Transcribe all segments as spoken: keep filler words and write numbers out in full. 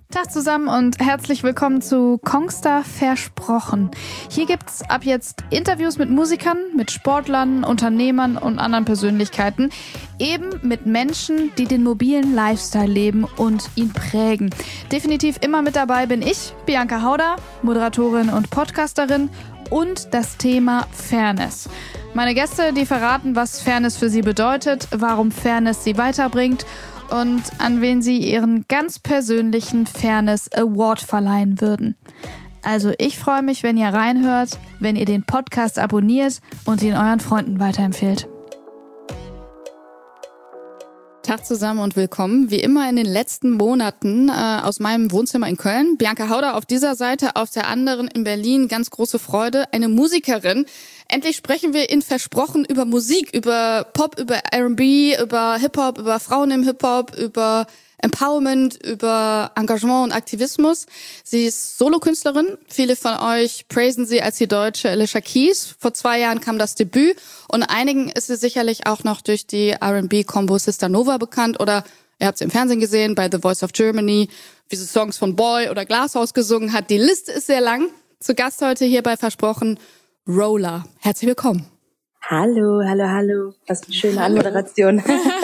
Tag zusammen und herzlich willkommen zu Kongstar Versprochen. Hier gibt's ab jetzt Interviews mit Musikern, mit Sportlern, Unternehmern und anderen Persönlichkeiten. Eben mit Menschen, die den mobilen Lifestyle leben und ihn prägen. Definitiv immer mit dabei bin ich, Bianca Hauder, Moderatorin und Podcasterin, und das Thema Fairness. Meine Gäste, die verraten, was Fairness für sie bedeutet, warum Fairness sie weiterbringt und an wen sie ihren ganz persönlichen Fairness Award verleihen würden. Also ich freue mich, wenn ihr reinhört, wenn ihr den Podcast abonniert und ihn euren Freunden weiterempfehlt. Tag zusammen und willkommen, wie immer in den letzten Monaten äh, aus meinem Wohnzimmer in Köln. Bianca Hauder auf dieser Seite, auf der anderen in Berlin. Ganz große Freude, eine Musikerin. Endlich sprechen wir in Versprochen über Musik, über Pop, über R and B, über Hip-Hop, über Frauen im Hip-Hop, über Empowerment, über Engagement und Aktivismus. Sie ist Solokünstlerin. Viele von euch praisen sie als die deutsche Alicia Keys. Vor zwei Jahren kam das Debüt und einigen ist sie sicherlich auch noch durch die R and B-Combo Sister Nova bekannt oder ihr habt sie im Fernsehen gesehen, bei The Voice of Germany, wie sie Songs von Boy oder Glasshouse gesungen hat. Die Liste ist sehr lang. Zu Gast heute hier bei Versprochen Rolla. Herzlich willkommen. Hallo, hallo, hallo. Was eine schöne Anmoderation.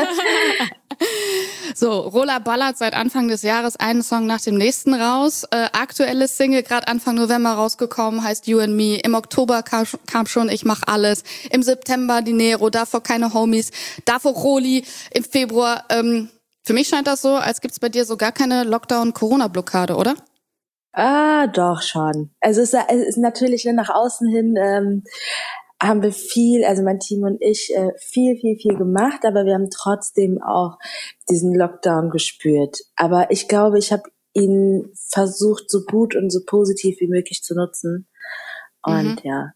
So, Rolla ballert seit Anfang des Jahres einen Song nach dem nächsten raus. Äh, aktuelles Single, gerade Anfang November rausgekommen, heißt You and Me. Im Oktober kam, kam schon Ich mach alles. Im September Dinero, davor keine Homies, davor Roli. Im Februar, ähm, für mich scheint das so, als gibt's bei dir so gar keine Lockdown-Corona-Blockade, oder? Ah, doch schon. Also es ist, es ist natürlich nach außen hin ähm, haben wir viel, also mein Team und ich, äh, viel, viel, viel gemacht, aber wir haben trotzdem auch diesen Lockdown gespürt. Aber ich glaube, ich habe ihn versucht, so gut und so positiv wie möglich zu nutzen. Und mhm. ja.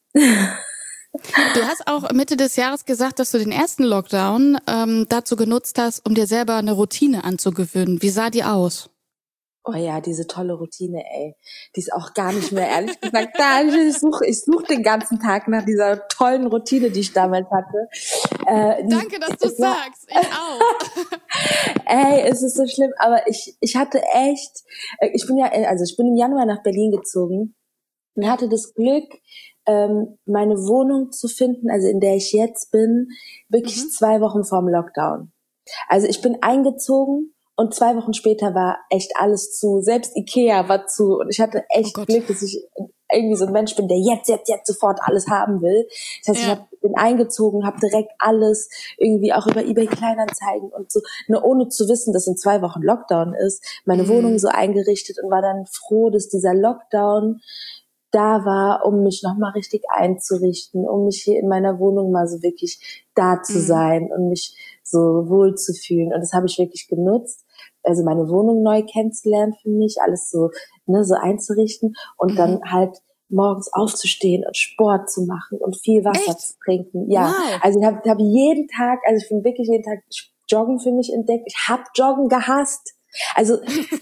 Du hast auch Mitte des Jahres gesagt, dass du den ersten Lockdown ähm, dazu genutzt hast, um dir selber eine Routine anzugewöhnen. Wie sah die aus? Oh ja, diese tolle Routine, ey. Die ist auch gar nicht mehr, ehrlich gesagt, da. Ich suche ich such den ganzen Tag nach dieser tollen Routine, die ich damals hatte. Äh, Danke, dass du sagst. Ich auch. Ey, es ist so schlimm, aber ich ich hatte echt, ich bin ja, also ich bin im Januar nach Berlin gezogen und hatte das Glück, meine Wohnung zu finden, also in der ich jetzt bin, wirklich mhm. zwei Wochen vorm Lockdown. Also ich bin eingezogen, und zwei Wochen später war echt alles zu. Selbst Ikea war zu. Und ich hatte echt oh Glück, dass ich irgendwie so ein Mensch bin, der jetzt, jetzt, jetzt sofort alles haben will. Das heißt, ja. ich hab, bin eingezogen, habe direkt alles irgendwie auch über eBay Kleinanzeigen und so, nur ohne zu wissen, dass in zwei Wochen Lockdown ist, meine mhm. Wohnung so eingerichtet und war dann froh, dass dieser Lockdown da war, um mich nochmal richtig einzurichten, um mich hier in meiner Wohnung mal so wirklich da zu mhm. sein und mich so wohl zu fühlen. Und das habe ich wirklich genutzt. Also meine Wohnung neu kennenzulernen für mich, alles so, ne, so einzurichten und mhm. dann halt morgens aufzustehen und Sport zu machen und viel Wasser Echt? zu trinken. Ja, wow. Also ich habe hab jeden Tag, also ich bin wirklich jeden Tag Joggen für mich entdeckt. Ich habe Joggen gehasst. Also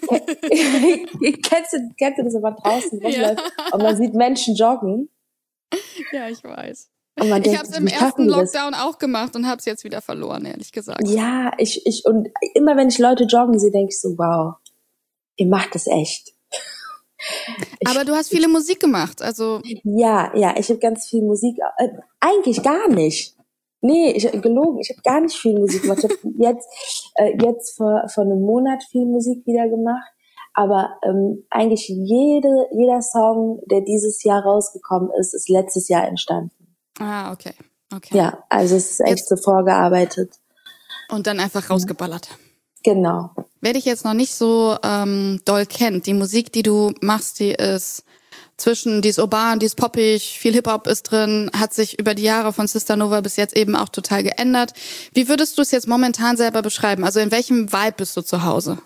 kennst du, kennst du das aber draußen ja. und man sieht Menschen joggen? Ja, ich weiß. Und man ich denkt, habe es im ersten Lockdown das? auch gemacht und habe es jetzt wieder verloren, ehrlich gesagt. Ja, ich ich und immer wenn ich Leute joggen sehe, denke ich so, wow, ihr macht das echt. Ich, aber du hast viele ich, Musik gemacht, also ja, ja, ich habe ganz viel Musik. Äh, eigentlich gar nicht. Nee, ich gelogen. Ich habe gar nicht viel Musik gemacht. Ich habe jetzt äh, jetzt vor vor einem Monat viel Musik wieder gemacht. Aber ähm, eigentlich jede jeder Song, der dieses Jahr rausgekommen ist, ist letztes Jahr entstanden. Ah, okay. okay. Ja, also es ist echt jetzt so vorgearbeitet. Und dann einfach rausgeballert. Genau. Wer dich jetzt noch nicht so ähm, doll kennt, die Musik, die du machst, die ist zwischen, die ist urban, die ist poppig, viel Hip-Hop ist drin, hat sich über die Jahre von Sister Nova bis jetzt eben auch total geändert. Wie würdest du es jetzt momentan selber beschreiben? Also in welchem Vibe bist du zu Hause?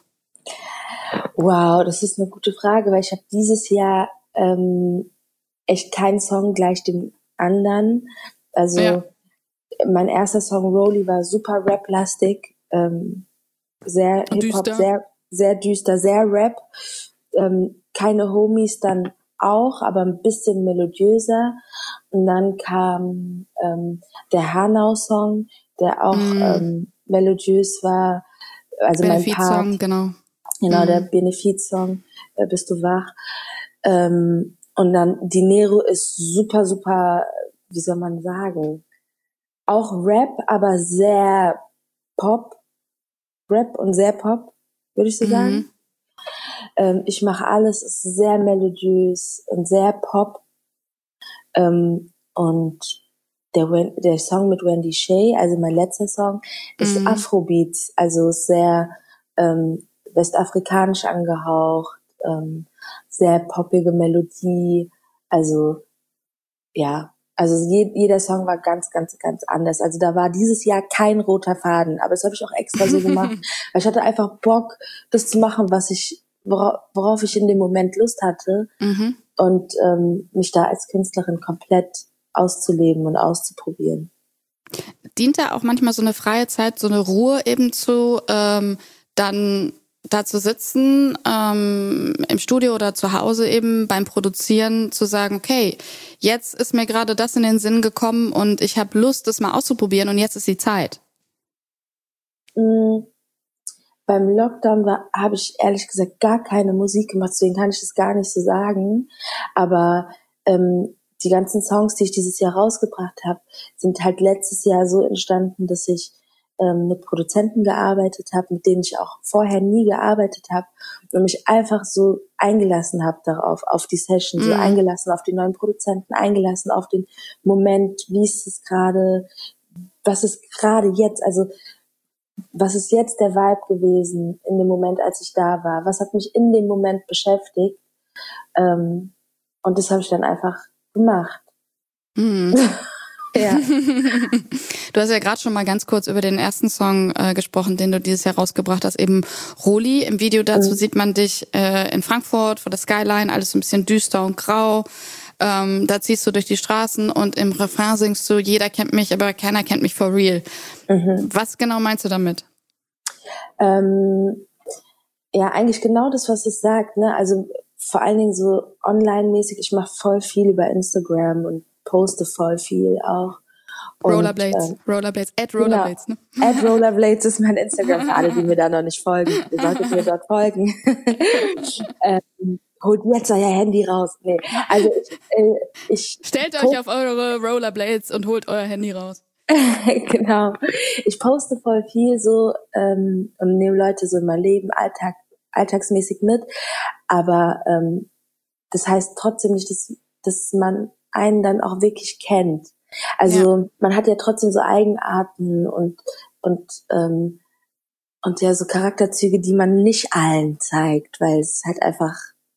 Wow, das ist eine gute Frage, weil ich habe dieses Jahr ähm, echt keinen Song gleich dem anderen. Also ja. mein erster Song Roli war super Rap-lastig, ähm, sehr Hip-Hop, düster. sehr sehr düster, sehr Rap. Ähm, keine Homies dann auch, aber ein bisschen melodiöser. Und dann kam ähm, der Hanau-Song, der auch mm. ähm, melodiös war. Also mein Part. Benefit-Song, genau. Genau, mm. der Benefit-Song. äh, Bist du wach? Ähm, und dann Dinero ist super, super, wie soll man sagen, auch Rap, aber sehr Pop, Rap und sehr Pop, würde ich so Mhm. sagen. Ähm, ich mache alles, ist sehr melodiös und sehr Pop. Ähm, und der, der Song mit Wendy Shay, also mein letzter Song, ist Mhm. Afrobeats, also sehr ähm, westafrikanisch angehaucht, ähm, sehr poppige Melodie, also ja, also je, jeder Song war ganz, ganz, ganz anders. Also da war dieses Jahr kein roter Faden, aber das habe ich auch extra so gemacht, weil ich hatte einfach Bock, das zu machen, was ich, worauf, worauf ich in dem Moment Lust hatte Mhm. und ähm, mich da als Künstlerin komplett auszuleben und auszuprobieren. Dient da auch manchmal so eine freie Zeit, so eine Ruhe eben zu, ähm, dann da zu sitzen, ähm, im Studio oder zu Hause eben beim Produzieren, zu sagen, okay, jetzt ist mir gerade das in den Sinn gekommen und ich habe Lust, das mal auszuprobieren und jetzt ist die Zeit? Mhm. Beim Lockdown war, habe ich ehrlich gesagt gar keine Musik gemacht, deswegen kann ich das gar nicht so sagen. Aber ähm, die ganzen Songs, die ich dieses Jahr rausgebracht habe, sind halt letztes Jahr so entstanden, dass ich ähm, mit Produzenten gearbeitet habe, mit denen ich auch vorher nie gearbeitet habe und mich einfach so eingelassen habe darauf, auf die Session, so Mhm. eingelassen auf die neuen Produzenten, eingelassen auf den Moment, wie ist es gerade, was ist gerade jetzt, also was ist jetzt der Vibe gewesen in dem Moment, als ich da war? Was hat mich in dem Moment beschäftigt? Ähm, und das habe ich dann einfach gemacht. Mhm. Ja. Du hast ja gerade schon mal ganz kurz über den ersten Song äh, gesprochen, den du dieses Jahr rausgebracht hast, eben Roli. Im Video dazu Mhm. sieht man dich äh, in Frankfurt vor der Skyline, alles so ein bisschen düster und grau. Ähm, da ziehst du durch die Straßen und im Refrain singst du, jeder kennt mich, aber keiner kennt mich for real. Mhm. Was genau meinst du damit? Ähm, ja, eigentlich genau das, was es sagt, ne? Also vor allen Dingen so online-mäßig, ich mache voll viel über Instagram und poste voll viel auch. Und, Rollerblades, ähm, Rollerblades, at genau, Rollerblades, ne? at Rollerblades ist mein Instagram für alle, die mir da noch nicht folgen. Ihr solltet mir dort folgen. ähm, holt jetzt euer Handy raus. Nee, also ich, äh, ich Stellt euch poste, auf eure Rollerblades und holt euer Handy raus. genau. Ich poste voll viel so ähm, und nehme Leute so in mein Leben Alltag, alltagsmäßig mit. Aber ähm, das heißt trotzdem nicht, dass, dass man einen dann auch wirklich kennt. Also Ja. man hat ja trotzdem so Eigenarten und und ähm, und ja so Charakterzüge, die man nicht allen zeigt, weil es halt einfach,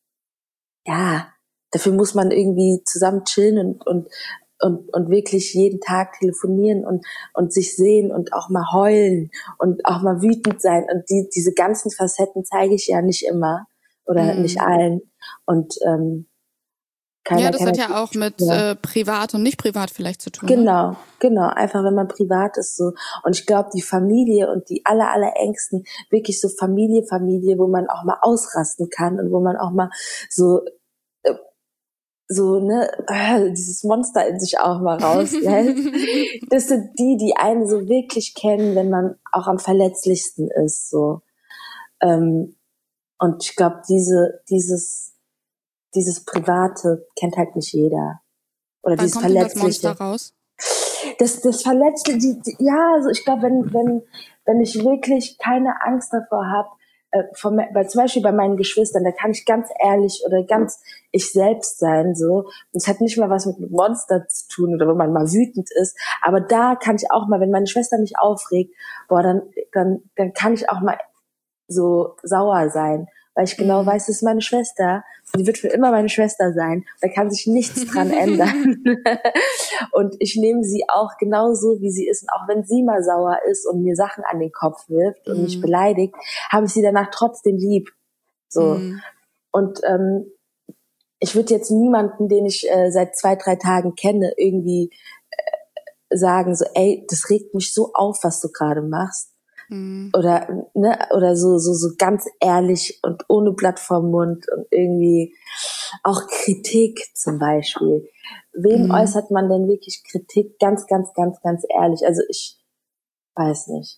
ja, dafür muss man irgendwie zusammen chillen und und und und wirklich jeden Tag telefonieren und und sich sehen und auch mal heulen und auch mal wütend sein, und die diese ganzen Facetten zeige ich ja nicht immer oder nicht Mhm. allen, und ähm, Ja, keiner das kann hat das. ja auch mit Ja. äh, privat und nicht privat vielleicht zu tun, ne? Genau, genau. Einfach, wenn man privat ist, so. Und ich glaube, die Familie und die aller, aller Ängsten, wirklich so Familie, Familie, wo man auch mal ausrasten kann und wo man auch mal so, äh, so, ne, äh, dieses Monster in sich auch mal rauslässt. Das sind die, die einen so wirklich kennen, wenn man auch am verletzlichsten ist, so. Ähm, und ich glaube, diese, dieses, dieses Private kennt halt nicht jeder. Oder Wann dieses kommt denn das Monster Verletzliche. raus? Das, das Verletzte, die, die, ja, also ich glaube, wenn, wenn, wenn ich wirklich keine Angst davor habe, äh, von, weil zum Beispiel bei meinen Geschwistern, da kann ich ganz ehrlich oder ganz ich selbst sein, so. Und es hat nicht mal was mit Monster zu tun oder wenn man mal wütend ist. Aber da kann ich auch mal, wenn meine Schwester mich aufregt, boah, dann, dann, dann kann ich auch mal so sauer sein, weil ich genau Mhm. weiß, das ist meine Schwester. Die wird für immer meine Schwester sein. Da kann sich nichts dran ändern. Und ich nehme sie auch genauso, wie sie ist. Und auch wenn sie mal sauer ist und mir Sachen an den Kopf wirft und mich Mhm. beleidigt, habe ich sie danach trotzdem lieb. So. Mhm. Und ähm, ich würde jetzt niemanden, den ich äh, seit zwei, drei Tagen kenne, irgendwie äh, sagen, so, ey, das regt mich so auf, was du gerade machst. Mhm. Oder, ne, oder so, so, so ganz ehrlich und ohne Blatt vorm Mund und irgendwie auch Kritik zum Beispiel. Wem Mhm. äußert man denn wirklich Kritik? Ganz, ganz, ganz, ganz ehrlich. Also ich weiß nicht.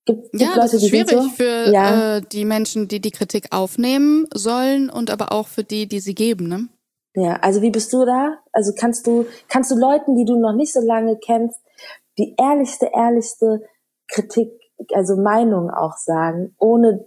Gibt, gibt Ja, Leute, das ist die sind schwierig so? für Ja, äh, die Menschen, die die Kritik aufnehmen sollen und aber auch für die, die sie geben, ne? ja. Also wie bist du da? Also kannst du, kannst du Leuten, die du noch nicht so lange kennst, die ehrlichste, ehrlichste Kritik, also Meinung auch sagen, ohne,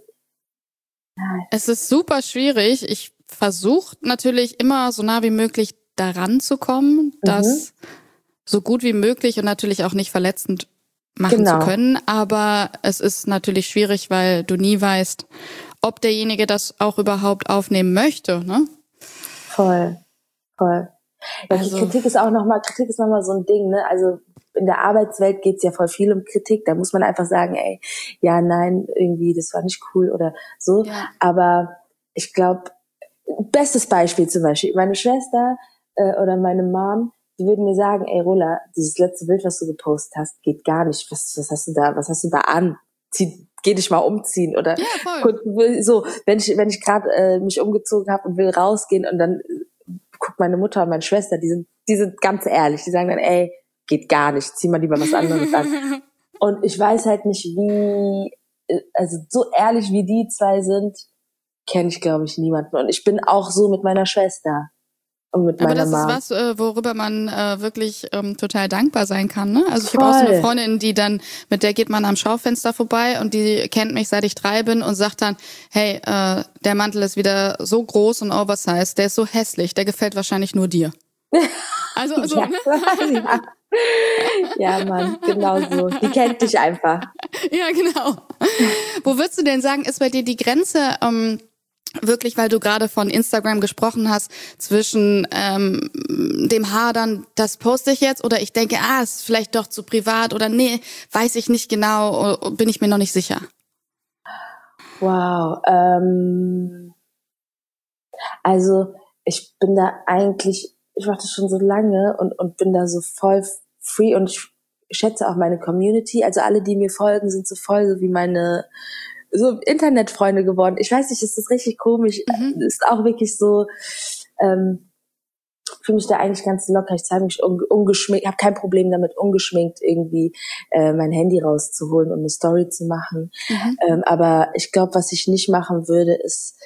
Es ist super schwierig. Ich versuche natürlich immer so nah wie möglich daran zu kommen, mhm, das so gut wie möglich und natürlich auch nicht verletzend machen zu genau, können. Aber es ist natürlich schwierig, weil du nie weißt, ob derjenige das auch überhaupt aufnehmen möchte, ne? voll, voll. Ja, okay, Also, Kritik ist auch nochmal, Kritik ist nochmal so ein Ding, ne? Also in der Arbeitswelt geht's ja voll viel um Kritik. Da muss man einfach sagen, ey, ja, nein, irgendwie, das war nicht cool oder so. ja. Aber ich glaube, bestes Beispiel zum Beispiel, meine Schwester äh, oder meine Mom, die würden mir sagen, ey Rola, dieses letzte Bild, was du gepostet hast, geht gar nicht. Was, was hast du da, was hast du da an? Zieh, geh dich mal umziehen oder Ja, voll. guck, will- so, wenn ich wenn ich gerade äh, mich umgezogen habe und will rausgehen und dann äh, guckt meine Mutter und meine Schwester, die sind die sind ganz ehrlich, die sagen dann, ey, geht gar nicht, zieh mal lieber was anderes an. Und ich weiß halt nicht, wie, äh, also so ehrlich wie die zwei sind, kenne ich, glaube ich, niemanden. Und ich bin auch so mit meiner Schwester und mit Aber meiner das ist Mom. was, äh, worüber man äh, wirklich ähm, total dankbar sein kann. Ne? Also ich habe auch so eine Voll. Freundin, die dann, mit der geht man am Schaufenster vorbei und die kennt mich, seit ich drei bin und sagt dann, hey, äh, der Mantel ist wieder so groß und oversized, der ist so hässlich, der gefällt wahrscheinlich nur dir. Also, also, Ja, ne? ja. Ja, Mann, genau so. Die kennt dich einfach. Ja, genau. Wo würdest du denn sagen, ist bei dir die Grenze, ähm, wirklich, weil du gerade von Instagram gesprochen hast, zwischen ähm, dem Hadern, das poste ich jetzt, oder ich denke, ah, ist vielleicht doch zu privat, oder nee, weiß ich nicht genau, bin ich mir noch nicht sicher. Wow. Ähm, also ich bin da eigentlich, ich mache das schon so lange und, und bin da so voll free und ich schätze auch meine Community. Also alle, die mir folgen, sind so voll so wie meine so Internetfreunde geworden. Ich weiß nicht, ist das richtig komisch. Mhm. Ist auch wirklich so, ähm, fühle mich da eigentlich ganz locker. Ich zeige mich un ungeschminkt, habe kein Problem damit, ungeschminkt irgendwie äh, mein Handy rauszuholen und eine Story zu machen. Mhm. Ähm, aber ich glaube, was ich nicht machen würde, ist,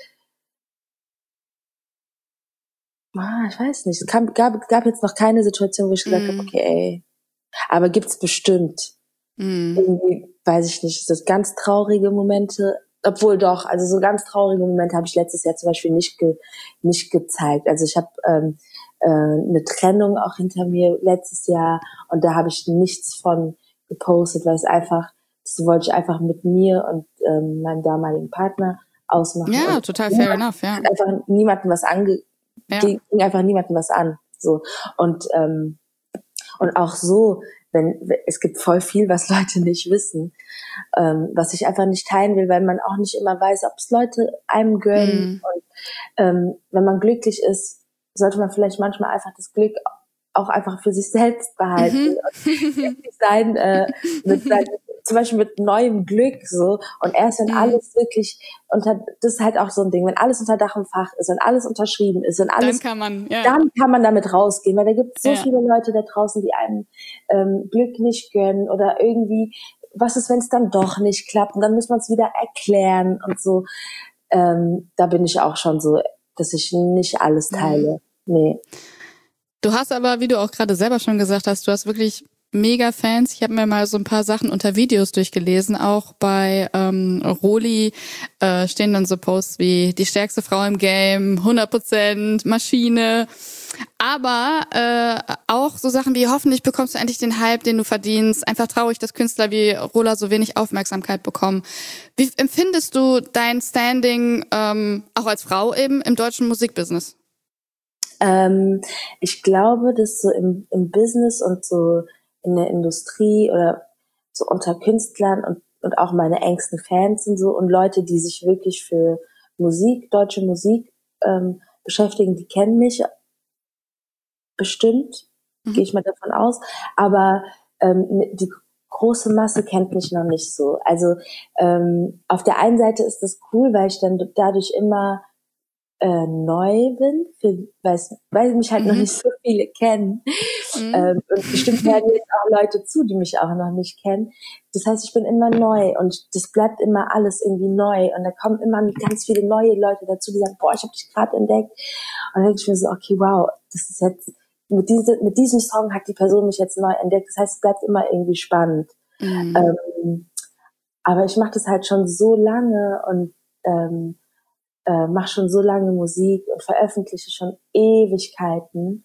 ah, ich weiß nicht, es kam, gab, gab jetzt noch keine Situation, wo ich gesagt habe, Mhm. okay, ey, aber gibt's bestimmt. Mhm. Irgendwie, weiß ich nicht, so ganz traurige Momente, obwohl doch, also so ganz traurige Momente habe ich letztes Jahr zum Beispiel nicht ge, nicht gezeigt. Also ich habe ähm, äh, eine Trennung auch hinter mir letztes Jahr und da habe ich nichts von gepostet, weil es einfach, das wollte ich einfach mit mir und ähm, meinem damaligen Partner ausmachen Ja, und total fair niemand, enough, ja. hat einfach niemanden was ange, Ja. ging einfach niemanden was an, so und ähm, und auch so, wenn es gibt voll viel, was Leute nicht wissen, ähm, was ich einfach nicht teilen will, weil man auch nicht immer weiß, ob es Leute einem gönnen. Mhm. Und ähm, wenn man glücklich ist, sollte man vielleicht manchmal einfach das Glück auch einfach für sich selbst behalten Mhm. und glücklich sein äh, mit seinem, zum Beispiel mit neuem Glück so. Und erst wenn Mhm. alles wirklich unter, das ist halt auch so ein Ding, wenn alles unter Dach und Fach ist, wenn alles unterschrieben ist, wenn Dann alles, kann man, ja. dann kann man damit rausgehen, weil da gibt es so Ja. viele Leute da draußen, die einem ähm, Glück nicht gönnen oder irgendwie, was ist, wenn es dann doch nicht klappt und dann muss man es wieder erklären und so. Ähm, da bin ich auch schon so, dass ich nicht alles Mhm. teile. Nee. Du hast aber, wie du auch gerade selber schon gesagt hast, du hast wirklich mega Fans. Ich habe mir mal so ein paar Sachen unter Videos durchgelesen. Auch bei ähm, Roli äh, stehen dann so Posts wie die stärkste Frau im Game, hundert Prozent Maschine. Aber äh, auch so Sachen wie hoffentlich bekommst du endlich den Hype, den du verdienst. Einfach traurig, dass Künstler wie Rola so wenig Aufmerksamkeit bekommen. Wie empfindest du dein Standing ähm, auch als Frau eben im deutschen Musikbusiness? Ähm, ich glaube, dass so im, im Business und so in der Industrie oder so unter Künstlern und, und auch meine engsten Fans und so und Leute, die sich wirklich für Musik, deutsche Musik ähm, beschäftigen, die kennen mich bestimmt, gehe Mhm. ich mal davon aus. Aber ähm, die große Masse kennt mich noch nicht so. Also ähm, auf der einen Seite ist das cool, weil ich dann dadurch immer äh, neu bin, für, weil mich halt mhm. noch nicht so viele kennen. Mhm. Ähm, und bestimmt werden jetzt auch Leute zu, die mich auch noch nicht kennen. Das heißt, ich bin immer neu und das bleibt immer alles irgendwie neu. Und da kommen immer ganz viele neue Leute dazu, die sagen, boah, ich habe dich gerade entdeckt. Und dann denke ich mir so, okay, wow, das ist jetzt, mit, diese, mit diesem Song hat die Person mich jetzt neu entdeckt. Das heißt, es bleibt immer irgendwie spannend. Mhm. Ähm, aber ich mache das halt schon so lange und ähm, äh, mache schon so lange Musik und veröffentliche schon Ewigkeiten.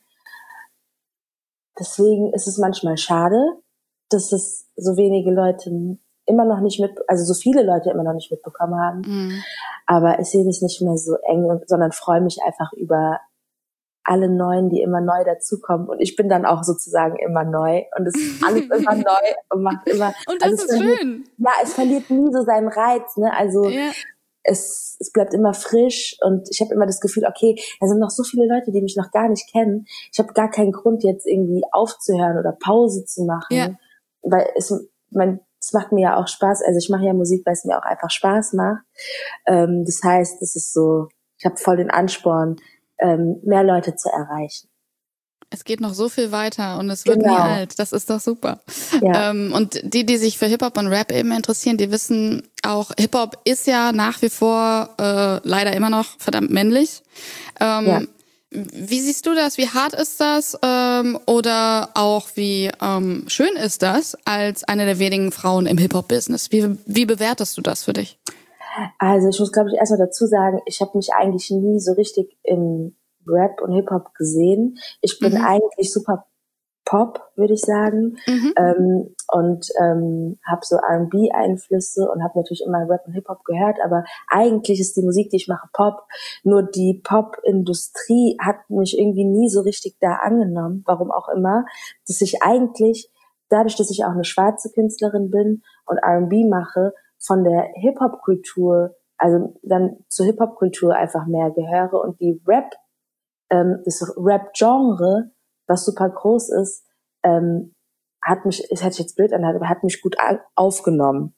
Deswegen ist es manchmal schade, dass es so wenige Leute immer noch nicht mit, also so viele Leute immer noch nicht mitbekommen haben. Mhm. Aber ich sehe das nicht mehr so eng, sondern freue mich einfach über alle Neuen, die immer neu dazukommen. Und ich bin dann auch sozusagen immer neu. Und es ist alles immer neu und macht immer. Und das also ist verliert, schön. Ja, es verliert nie so seinen Reiz, ne? Also ja. es, es bleibt immer frisch und ich habe immer das Gefühl, okay, da sind noch so viele Leute, die mich noch gar nicht kennen. Ich habe gar keinen Grund, jetzt irgendwie aufzuhören oder Pause zu machen. Ja. Weil es, mein, es macht mir ja auch Spaß. Also ich mache ja Musik, weil es mir auch einfach Spaß macht. Ähm, das heißt, es ist so, ich habe voll den Ansporn, ähm, mehr Leute zu erreichen. Es geht noch so viel weiter und es wird genau. nie alt. Das ist doch super. Ja. Ähm, und die, die sich für Hip-Hop und Rap eben interessieren, die wissen auch, Hip-Hop ist ja nach wie vor äh, leider immer noch verdammt männlich. Ähm, ja. Wie siehst du das? Wie hart ist das? Ähm, oder auch wie ähm, schön ist das als eine der wenigen Frauen im Hip-Hop-Business? Wie, wie bewertest du das für dich? Also ich muss, glaube ich, erstmal dazu sagen, ich habe mich eigentlich nie so richtig im Rap und Hip-Hop gesehen. Ich bin mhm. eigentlich super Pop, würde ich sagen, mhm. ähm, und ähm, habe so R and B-Einflüsse und habe natürlich immer Rap und Hip-Hop gehört, aber eigentlich ist die Musik, die ich mache, Pop. Nur die Pop-Industrie hat mich irgendwie nie so richtig da angenommen, warum auch immer, dass ich eigentlich, dadurch, dass ich auch eine schwarze Künstlerin bin und R and B mache, von der Hip-Hop-Kultur, also dann zur Hip-Hop-Kultur einfach mehr gehöre und die Rap, ähm, das Rap-Genre, was super groß ist, ähm, hat mich, es hört sich jetzt blöd an, aber hat mich gut aufgenommen.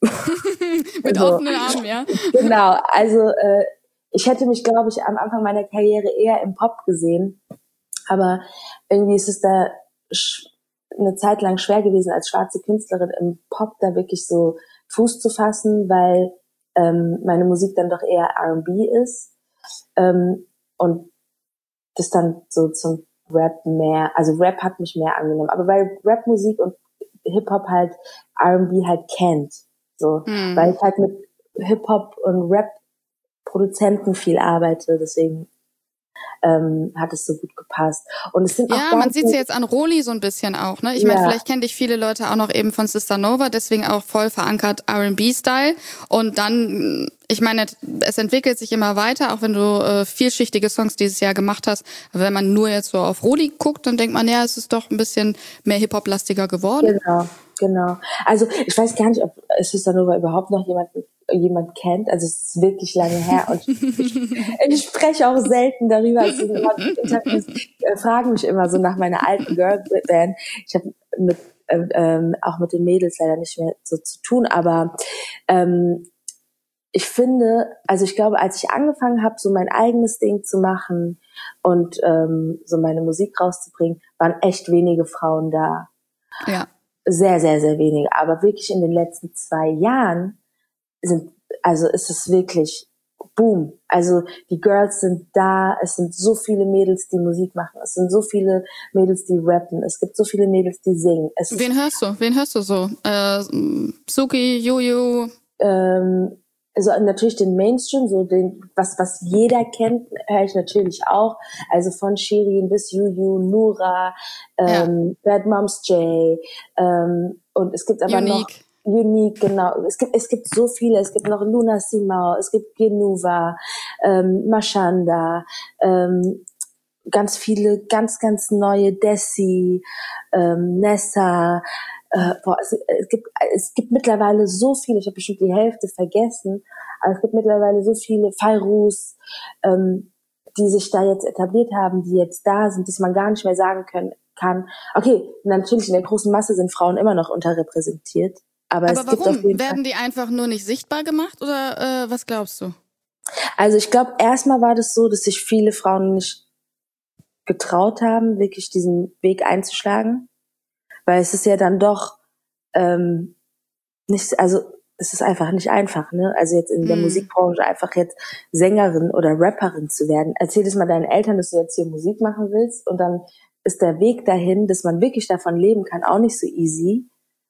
Mit also, offenen Armen, ja. Genau, also äh, ich hätte mich, glaube ich, am Anfang meiner Karriere eher im Pop gesehen, aber irgendwie ist es da sch- eine Zeit lang schwer gewesen, als schwarze Künstlerin im Pop da wirklich so Fuß zu fassen, weil ähm, meine Musik dann doch eher R and B ist ähm, und das dann so zum Rap mehr, also Rap hat mich mehr angenommen, aber weil Rapmusik und Hip-Hop halt R and B halt kennt, so, hm. weil ich halt mit Hip-Hop und Rap-Produzenten viel arbeite, deswegen ähm, hat es so gut gepasst. Und es sind ja, auch man sieht sie jetzt an Roli so ein bisschen auch, ne? Ich ja. meine, vielleicht kennen dich viele Leute auch noch eben von Sister Nova, deswegen auch voll verankert R and B-Style. Und dann, ich meine, es entwickelt sich immer weiter, auch wenn du äh, vielschichtige Songs dieses Jahr gemacht hast. Aber wenn man nur jetzt so auf Roli guckt, dann denkt man, ja, es ist doch ein bisschen mehr Hip-Hop-lastiger geworden. Genau, genau. Also ich weiß gar nicht, ob Sister Nova überhaupt noch jemand jemand kennt. Also es ist wirklich lange her und ich, ich spreche auch selten darüber. Also Interviews äh, fragen mich immer so nach meiner alten Girlband. Ich habe mit ähm, auch mit den Mädels leider nicht mehr so zu tun, aber ähm, ich finde, also ich glaube, als ich angefangen habe, so mein eigenes Ding zu machen und ähm, so meine Musik rauszubringen, waren echt wenige Frauen da. Ja. Sehr, sehr, sehr wenige. Aber wirklich in den letzten zwei Jahren sind, also ist es wirklich boom. Also die Girls sind da, es sind so viele Mädels, die Musik machen, es sind so viele Mädels, die rappen, es gibt so viele Mädels, die singen. Es Wen hörst du? Wen hörst du so? Äh, Suki, Juju? Ähm, also natürlich den Mainstream, so den, was, was jeder kennt, höre ich natürlich auch. Also von Shirin bis Juju, Nura, ähm, ja. Bad Moms J, ähm, und es gibt aber Unique. noch Unique, genau. Es gibt, es gibt so viele. Es gibt noch Luna Simao, es gibt Genuva, ähm, Mashanda, ähm, ganz viele, ganz, ganz neue Desi, ähm, Nessa. Äh, boah, es, es gibt, es gibt mittlerweile so viele. Ich habe bestimmt die Hälfte vergessen, aber es gibt mittlerweile so viele Fairuz, ähm, die sich da jetzt etabliert haben, die jetzt da sind, dass man gar nicht mehr sagen können kann. Okay, natürlich in der großen Masse sind Frauen immer noch unterrepräsentiert. Aber, aber es warum? gibt auf jeden Werden Fall die einfach nur nicht sichtbar gemacht oder äh, was glaubst du? Also ich glaube, erstmal war das so, dass sich viele Frauen nicht getraut haben, wirklich diesen Weg einzuschlagen, weil es ist ja dann doch ähm, nicht, also es ist einfach nicht einfach, ne? Also jetzt in der Mm. Musikbranche einfach jetzt Sängerin oder Rapperin zu werden. Erzähl das mal deinen Eltern, dass du jetzt hier Musik machen willst und dann ist der Weg dahin, dass man wirklich davon leben kann, auch nicht so easy.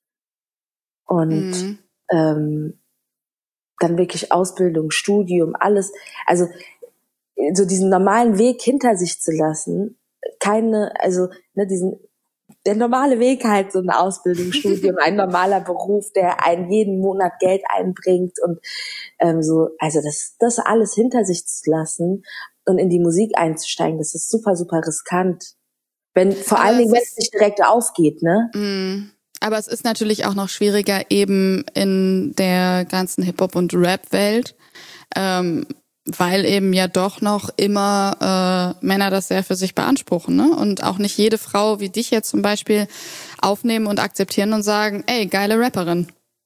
Und Mm. ähm, dann wirklich Ausbildung, Studium, alles, also so diesen normalen Weg hinter sich zu lassen, keine, also ne, diesen der normale Weg halt, so eine Ausbildung, Studium, ein normaler Beruf, der einen jeden Monat Geld einbringt und ähm, so, also das, das alles hinter sich zu lassen und in die Musik einzusteigen, das ist super, super riskant. Wenn, vor Aber allen Dingen, es wenn es ist, nicht direkt aufgeht, ne? mm, aber es ist natürlich auch noch schwieriger eben in der ganzen Hip-Hop- und Rap-Welt, ähm, weil eben ja doch noch immer äh, Männer das sehr für sich beanspruchen, ne? Und auch nicht jede Frau wie dich jetzt zum Beispiel aufnehmen und akzeptieren und sagen, ey, geile Rapperin.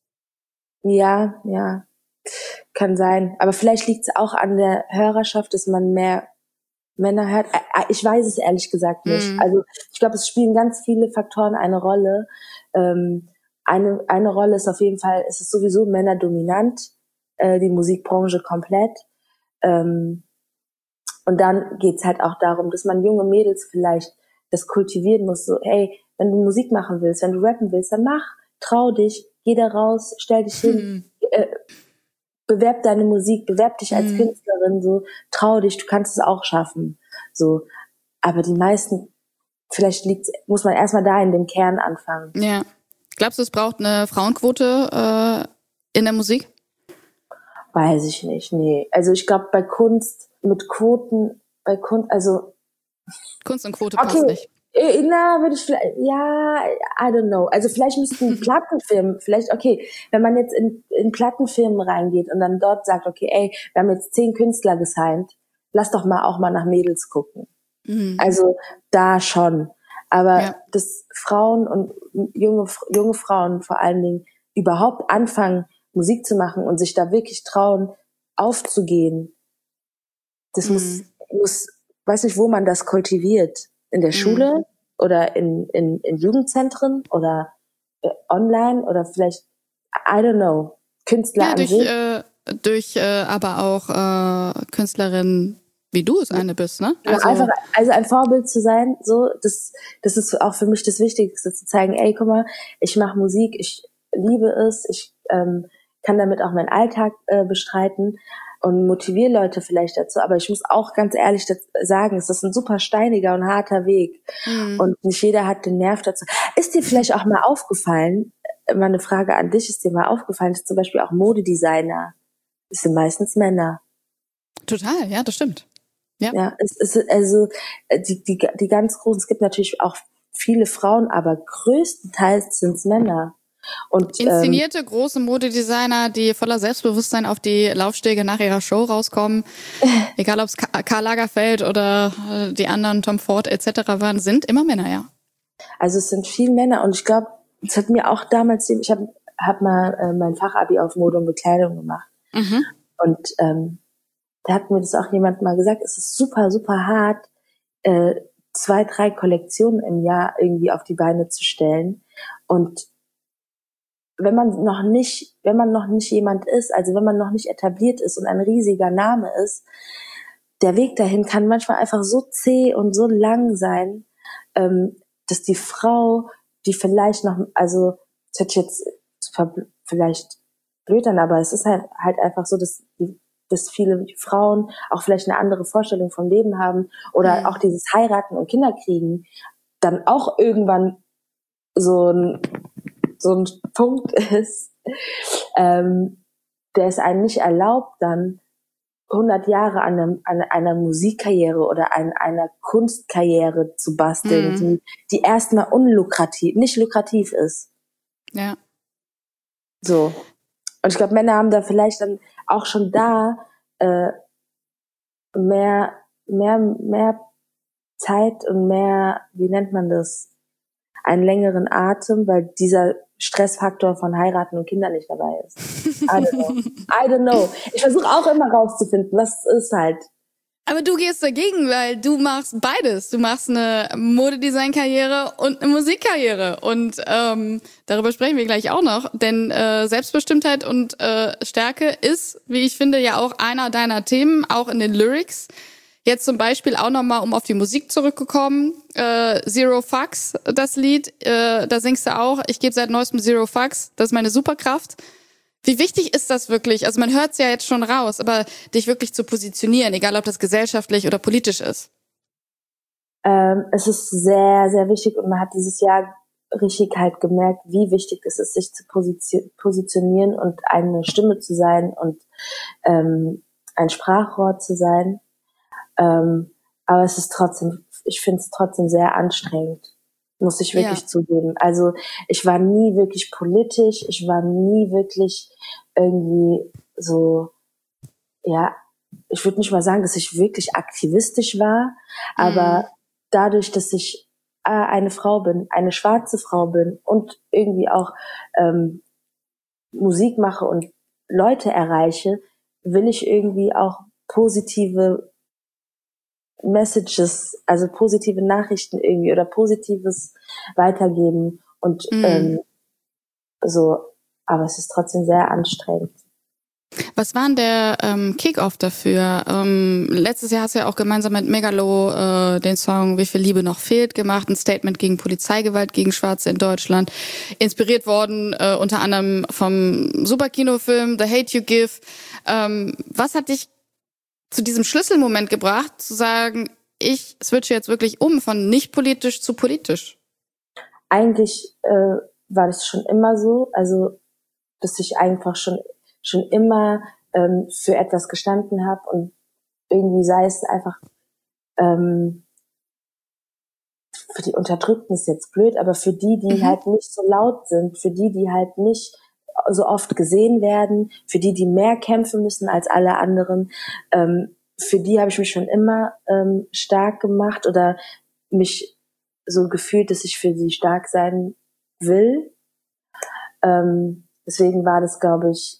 Ja, ja, kann sein. Aber vielleicht liegt es auch an der Hörerschaft, dass man mehr Männer hört. Ich weiß es ehrlich gesagt nicht. Mhm. Also ich glaube, es spielen ganz viele Faktoren eine Rolle. Ähm, eine, eine Rolle ist auf jeden Fall, es ist sowieso männerdominant, äh, die Musikbranche komplett. Ähm, und dann geht's halt auch darum, dass man junge Mädels vielleicht das kultivieren muss. So, hey, wenn du Musik machen willst, wenn du rappen willst, dann mach, trau dich, geh da raus, stell dich hin, Mhm. äh, bewerb deine Musik, bewerb dich als Mhm. Künstlerin, so, trau dich, du kannst es auch schaffen. So, aber die meisten, vielleicht liegt's, muss man erstmal da in dem Kern anfangen. Ja. Glaubst du, es braucht eine Frauenquote äh, in der Musik? Weiß ich nicht, nee. Also ich glaube, bei Kunst mit Quoten, bei Kunst, also Kunst und Quote passt okay, nicht. äh, na, würde ich vielleicht, ja, I don't know. Also vielleicht müssten Plattenfirmen, vielleicht, okay, wenn man jetzt in, in Plattenfirmen reingeht und dann dort sagt, okay, ey, wir haben jetzt zehn Künstler gesigned, lass doch mal auch mal nach Mädels gucken. Mhm. Also da schon. Aber Ja. dass Frauen und junge, junge Frauen vor allen Dingen überhaupt anfangen, Musik zu machen und sich da wirklich trauen, aufzugehen, das Mhm. muss, muss, weiß nicht, wo man das kultiviert. In der Mhm. Schule oder in, in, in Jugendzentren oder äh, online oder vielleicht, I don't know, Künstler Ja, an durch, sich. äh, durch äh, aber auch äh, Künstlerinnen, wie du es eine bist, ne? Genau, Also, einfach, also ein Vorbild zu sein, so, das, das ist auch für mich das Wichtigste, zu zeigen, ey, guck mal, ich mache Musik, ich liebe es, ich ähm, kann damit auch meinen Alltag äh, bestreiten und motiviere Leute vielleicht dazu, aber ich muss auch ganz ehrlich sagen, es ist ein super steiniger und harter Weg mhm. und nicht jeder hat den Nerv dazu. Ist dir vielleicht auch mal aufgefallen, mal eine Frage an dich, ist dir mal aufgefallen, dass zum Beispiel auch Modedesigner, das sind meistens Männer. Total, ja, das stimmt. Ja. Ja, es ist also die, die, die ganz großen, es gibt natürlich auch viele Frauen, aber größtenteils sind es Männer. Und ähm, Inszenierte große Modedesigner, die voller Selbstbewusstsein auf die Laufstege nach ihrer Show rauskommen, egal ob es Karl Lagerfeld oder die anderen Tom Ford et cetera waren, sind immer Männer, ja. Also es sind viele Männer und ich glaube, es hat mir auch damals, ich habe hab mal äh, mein Fachabi auf Mode und Bekleidung gemacht Mhm. und ähm, da hat mir das auch jemand mal gesagt, es ist super, super hart, äh, zwei, drei Kollektionen im Jahr irgendwie auf die Beine zu stellen und wenn man noch nicht, wenn man noch nicht jemand ist, also wenn man noch nicht etabliert ist und ein riesiger Name ist, der Weg dahin kann manchmal einfach so zäh und so lang sein, ähm, dass die Frau, die vielleicht noch, also das hört sich jetzt super vielleicht blöd an, aber es ist halt halt einfach so, dass die, dass viele Frauen auch vielleicht eine andere Vorstellung vom Leben haben oder Mhm. auch dieses Heiraten und Kinder kriegen, dann auch irgendwann so ein so ein Punkt ist, ähm, der es einem nicht erlaubt, dann hundert Jahre an, einem, an einer Musikkarriere oder an einer Kunstkarriere zu basteln, Mhm. die, die erstmal unlukrativ, nicht lukrativ ist. Ja. So. Und ich glaube, Männer haben da vielleicht dann auch schon da äh, mehr, mehr, mehr Zeit und mehr, wie nennt man das, einen längeren Atem, weil dieser Stressfaktor von heiraten und Kindern nicht dabei ist. I don't know. I don't know. Ich versuche auch immer rauszufinden, was ist halt. Aber du gehst dagegen, weil du machst beides. Du machst eine Modedesign-Karriere und eine Musikkarriere. Und ähm, darüber sprechen wir gleich auch noch. Denn äh, Selbstbestimmtheit und äh, Stärke ist, wie ich finde, ja auch einer deiner Themen, auch in den Lyrics. Jetzt zum Beispiel auch nochmal, um auf die Musik zurückzukommen, äh, Zero Fucks, das Lied, äh, da singst du auch, ich gebe seit neuestem Zero Fucks, das ist meine Superkraft. Wie wichtig ist das wirklich? Also man hört es ja jetzt schon raus, aber dich wirklich zu positionieren, egal ob das gesellschaftlich oder politisch ist. Ähm, es ist sehr, sehr wichtig und man hat dieses Jahr richtig halt gemerkt, wie wichtig es ist, sich zu positionieren und eine Stimme zu sein und ähm, ein Sprachrohr zu sein. Ähm, aber es ist trotzdem, ich finde es trotzdem sehr anstrengend, muss ich wirklich ja. zugeben. Also ich war nie wirklich politisch, ich war nie wirklich irgendwie so, ja, ich würde nicht mal sagen, dass ich wirklich aktivistisch war, aber mhm. dadurch, dass ich äh, eine Frau bin, eine schwarze Frau bin und irgendwie auch ähm, Musik mache und Leute erreiche, will ich irgendwie auch positive Messages, also positive Nachrichten irgendwie oder Positives weitergeben und mm. ähm, so, aber es ist trotzdem sehr anstrengend. Was war denn der ähm, Kick-Off dafür? Ähm, letztes Jahr hast du ja auch gemeinsam mit Megalo äh, den Song Wie viel Liebe noch fehlt gemacht, ein Statement gegen Polizeigewalt gegen Schwarze in Deutschland, inspiriert worden äh, unter anderem vom Superkinofilm The Hate You Give. Ähm, was hat dich zu diesem Schlüsselmoment gebracht, zu sagen, ich switche jetzt wirklich um von nicht politisch zu politisch? Eigentlich äh, war das schon immer so, also dass ich einfach schon schon immer ähm, für etwas gestanden habe und irgendwie sei es einfach ähm, für die Unterdrückten ist jetzt blöd, aber für die, die mhm. halt nicht so laut sind, für die, die halt nicht so oft gesehen werden, für die, die mehr kämpfen müssen als alle anderen, ähm, für die habe ich mich schon immer ähm, stark gemacht oder mich so gefühlt, dass ich für sie stark sein will. Ähm, deswegen war das, glaube ich,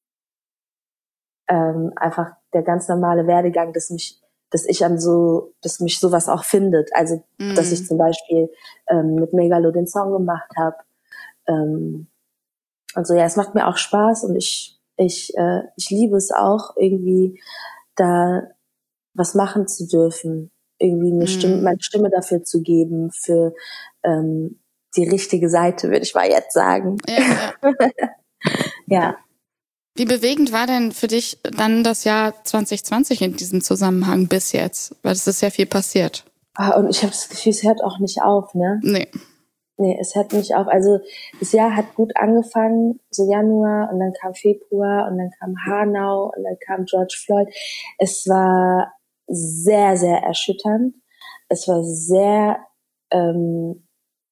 ähm, einfach der ganz normale Werdegang, dass mich, dass ich an so, dass mich sowas auch findet. Also, mm. dass ich zum Beispiel ähm, mit Megalo den Song gemacht habe. Ähm, und so, ja, es macht mir auch Spaß und ich, ich, äh, ich liebe es auch, irgendwie da was machen zu dürfen, irgendwie eine mm. Stimme, meine Stimme dafür zu geben, für ähm, die richtige Seite, würde ich mal jetzt sagen. Ja, ja. ja. Wie bewegend war denn für dich dann das Jahr zwanzig zwanzig in diesem Zusammenhang bis jetzt? Weil es ist sehr viel passiert. Ah, und ich habe das Gefühl, es hört auch nicht auf, ne? Nee. Nee, es hört nicht auf. Also das Jahr hat gut angefangen, so Januar, und dann kam Februar und dann kam Hanau und dann kam George Floyd. Es war sehr, sehr erschütternd. Es war sehr ähm,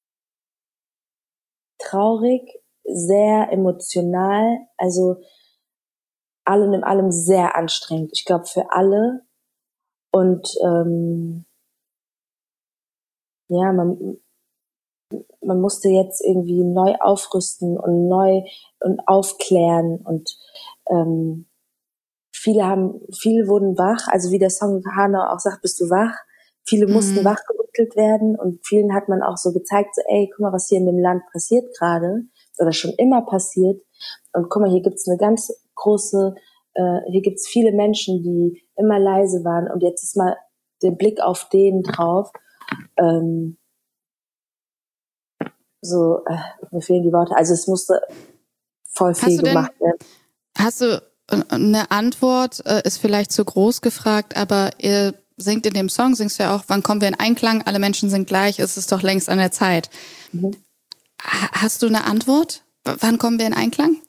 traurig, sehr emotional. Also allem in allem sehr anstrengend. Ich glaube für alle. Und ähm, ja, man man musste jetzt irgendwie neu aufrüsten und neu und aufklären und ähm, viele haben, viele wurden wach, also wie der Song Hanau auch sagt, bist du wach? Viele mussten mhm. wachgerüttelt werden und vielen hat man auch so gezeigt, so ey, guck mal, was hier in dem Land passiert gerade oder schon immer passiert und guck mal, hier gibt's eine ganz große, äh, hier gibt's viele Menschen, die immer leise waren und jetzt ist mal der Blick auf den drauf, ähm, so, äh, mir fehlen die Worte. Also es musste voll viel gemacht denn, werden. Hast du eine Antwort, äh, ist vielleicht zu groß gefragt, aber ihr singt in dem Song, singst du ja auch, wann kommen wir in Einklang, alle Menschen sind gleich, es ist doch längst an der Zeit. Mhm. Hast du eine Antwort? W- wann kommen wir in Einklang?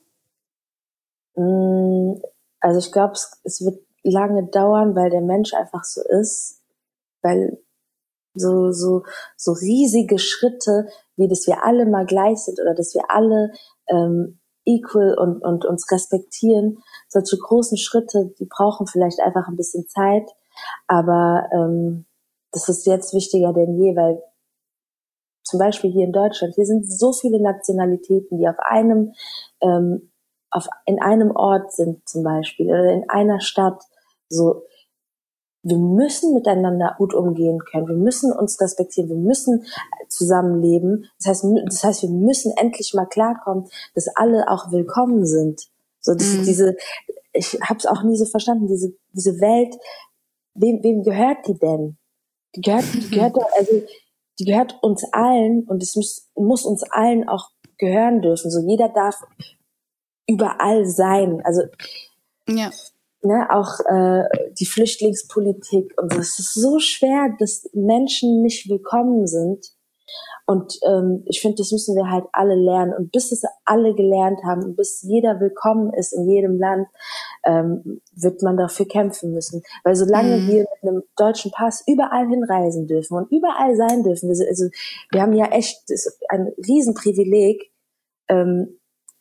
Also ich glaube, es, es wird lange dauern, weil der Mensch einfach so ist, weil so so so riesige Schritte, wie dass wir alle mal gleich sind oder dass wir alle ähm, equal und und uns respektieren, solche großen Schritte, die brauchen vielleicht einfach ein bisschen Zeit, aber ähm, das ist jetzt wichtiger denn je, weil zum Beispiel hier in Deutschland, hier sind so viele Nationalitäten, die auf einem, ähm, auf, in einem Ort sind zum Beispiel oder in einer Stadt. So, wir müssen miteinander gut umgehen können, wir müssen uns respektieren, wir müssen zusammenleben. Das heißt, das heißt, wir müssen endlich mal klarkommen, dass alle auch willkommen sind. So, das Mhm. ist diese, ich habe es auch nie so verstanden, diese diese Welt, wem, wem gehört die denn? Die gehört, die gehört, also die gehört uns allen und es muss, muss uns allen auch gehören dürfen. So, jeder darf überall sein. Also Ja. Ne, auch äh, die Flüchtlingspolitik und so. Es ist so schwer, dass Menschen nicht willkommen sind. Und ähm, ich finde, das müssen wir halt alle lernen. Und bis es alle gelernt haben und bis jeder willkommen ist in jedem Land, ähm, wird man dafür kämpfen müssen. Weil solange mhm. wir mit einem deutschen Pass überall hinreisen dürfen und überall sein dürfen, wir, also wir haben ja echt das ist ein Riesenprivileg, ähm,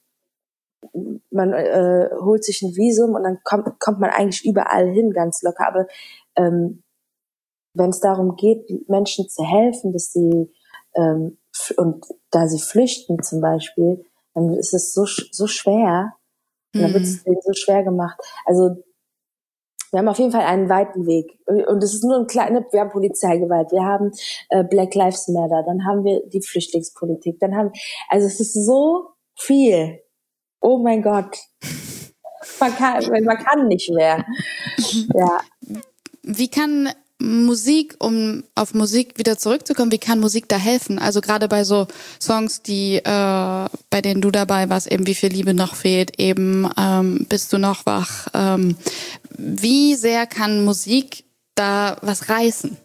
man äh, holt sich ein Visum und dann kommt, kommt man eigentlich überall hin, ganz locker. Aber ähm, wenn es darum geht, Menschen zu helfen, dass sie ähm, f- und da sie flüchten zum Beispiel, dann ist es so so schwer. Und dann wird es denen so schwer gemacht. Also wir haben auf jeden Fall einen weiten Weg. Und es ist nur ein kleiner, wir haben Polizeigewalt, wir haben äh, Black Lives Matter, dann haben wir die Flüchtlingspolitik, dann haben, also es ist so viel. Oh mein Gott. Man kann, man kann nicht mehr. Ja. Wie kann Musik, um auf Musik wieder zurückzukommen, wie kann Musik da helfen? Also gerade bei so Songs, die, äh, bei denen du dabei warst, eben wie viel Liebe noch fehlt, eben ähm, bist du noch wach. Ähm, wie sehr kann Musik da was reißen?